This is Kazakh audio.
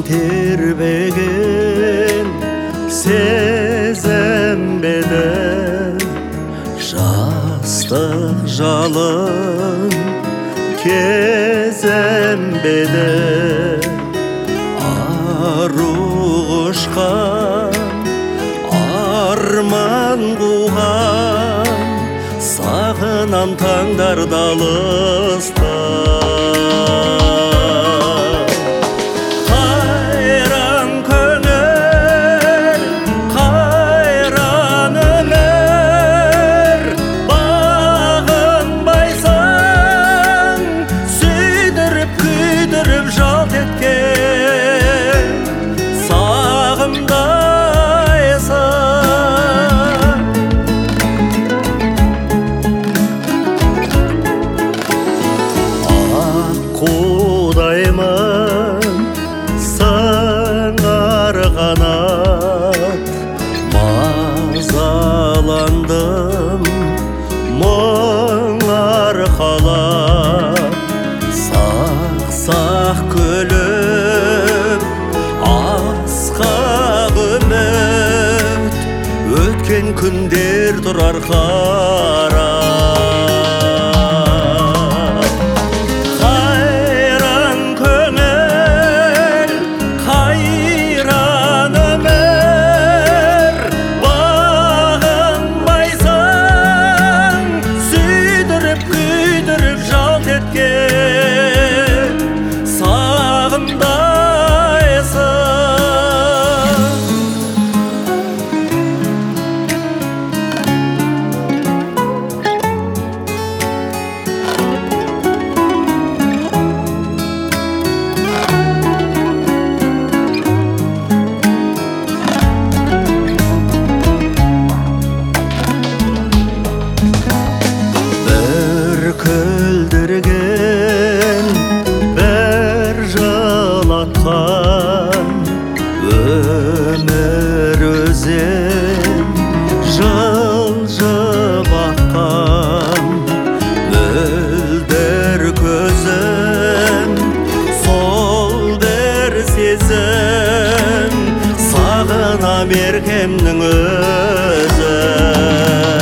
тербеген сезімбеді жастық жалын кезімбеді ару құшқан арман қуған сағынам таңдарда алыста Құдаймын сыңар қанат мазаландым мұң арқалап сақ-сақ күліп асқақ үміт өткен күндер тұрар қарап күлдірген бір жылатқан өмір өзен жылжып аққан мөлдір көзім сол бір сезім сағынам еркемнің өзі